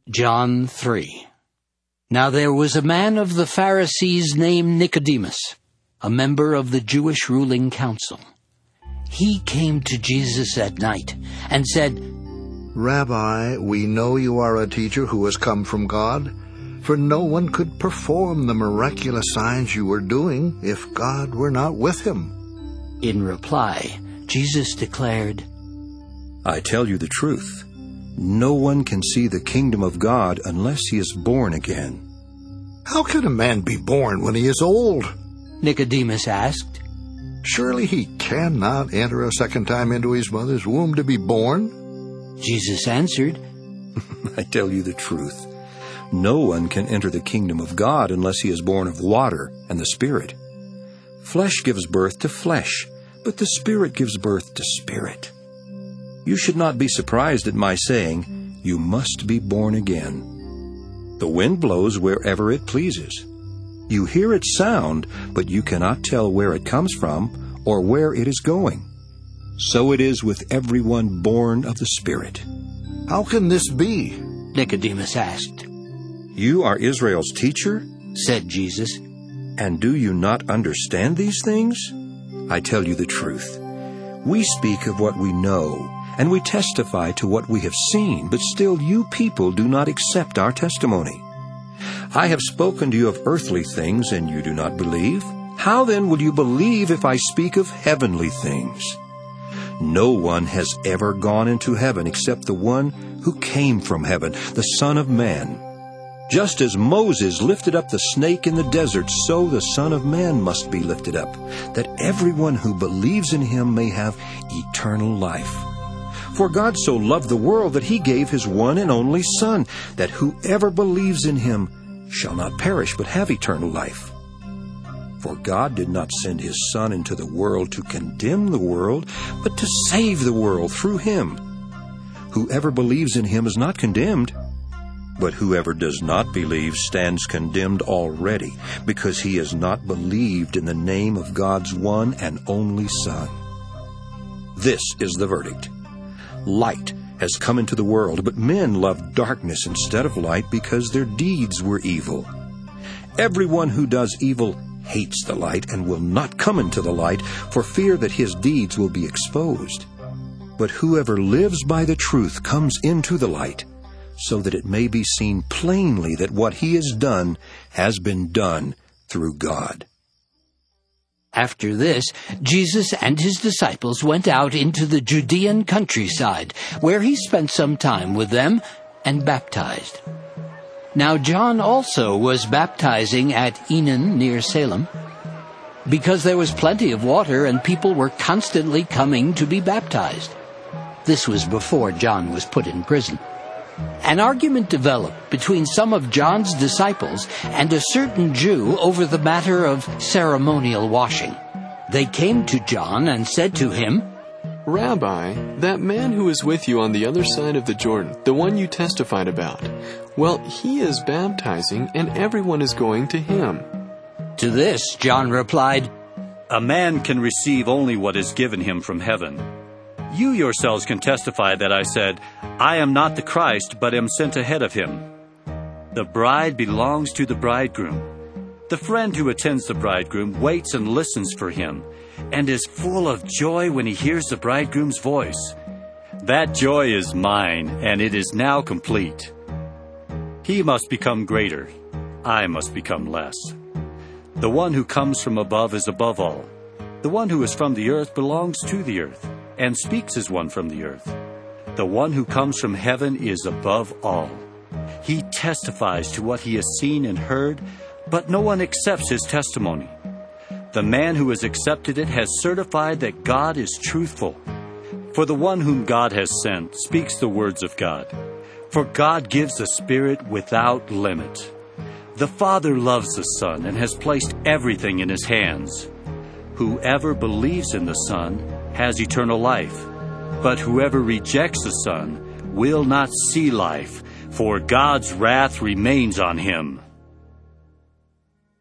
John 3. Now there was a man of the Pharisees named Nicodemus, a member of the Jewish ruling council. He came to Jesus at night and said, "Rabbi, we know you are a teacher who has come from God, for no one could perform the miraculous signs you are doing if God were not with him." In reply, Jesus declared, "I tell you the truth. No one can see the kingdom of God unless he is born again." "How can a man be born when he is old?" Nicodemus asked. "Surely he cannot enter a second time into his mother's womb to be born?" Jesus answered, "I tell you the truth. No one can enter the kingdom of God unless he is born of water and the Spirit. Flesh gives birth to flesh, but the Spirit gives birth to spirit. You should not be surprised at my saying, 'You must be born again.' The wind blows wherever it pleases. You hear its sound, but you cannot tell where it comes from or where it is going. So it is with everyone born of the Spirit." "How can this be?" Nicodemus asked. "You are Israel's teacher?" said Jesus. "And do you not understand these things? I tell you the truth. We speak of what we know, and we testify to what we have seen, but still you people do not accept our testimony. I have spoken to you of earthly things, and you do not believe. How then will you believe if I speak of heavenly things? No one has ever gone into heaven except the one who came from heaven, the Son of Man. Just as Moses lifted up the snake in the desert, so the Son of Man must be lifted up, that everyone who believes in him may have eternal life. For God so loved the world that he gave his one and only Son, that whoever believes in him shall not perish but have eternal life. For God did not send his Son into the world to condemn the world, but to save the world through him. Whoever believes in him is not condemned, but whoever does not believe stands condemned already, because he has not believed in the name of God's one and only Son. This is the verdict. Light has come into the world, but men loved darkness instead of light because their deeds were evil. Everyone who does evil hates the light and will not come into the light for fear that his deeds will be exposed. But whoever lives by the truth comes into the light, so that it may be seen plainly that what he has done has been done through God." After this, Jesus and his disciples went out into the Judean countryside, where he spent some time with them and baptized. Now John also was baptizing at Enon near Salem, because there was plenty of water and people were constantly coming to be baptized. This was before John was put in prison. An argument developed between some of John's disciples and a certain Jew over the matter of ceremonial washing. They came to John and said to him, "Rabbi, that man who is with you on the other side of the Jordan, the one you testified about, well, he is baptizing and everyone is going to him." To this John replied, "A man can receive only what is given him from heaven. You yourselves can testify that I said, 'I am not the Christ, but am sent ahead of him.' The bride belongs to the bridegroom. The friend who attends the bridegroom waits and listens for him, and is full of joy when he hears the bridegroom's voice. That joy is mine, and it is now complete. He must become greater. I must become less. The one who comes from above is above all. The one who is from the earth belongs to the earth, and speaks as one from the earth. The one who comes from heaven is above all. He testifies to what he has seen and heard, but no one accepts his testimony. The man who has accepted it has certified that God is truthful. For the one whom God has sent speaks the words of God. For God gives the Spirit without limit. The Father loves the Son and has placed everything in his hands. Whoever believes in the Son has eternal life, but whoever rejects the Son will not see life, for God's wrath remains on him."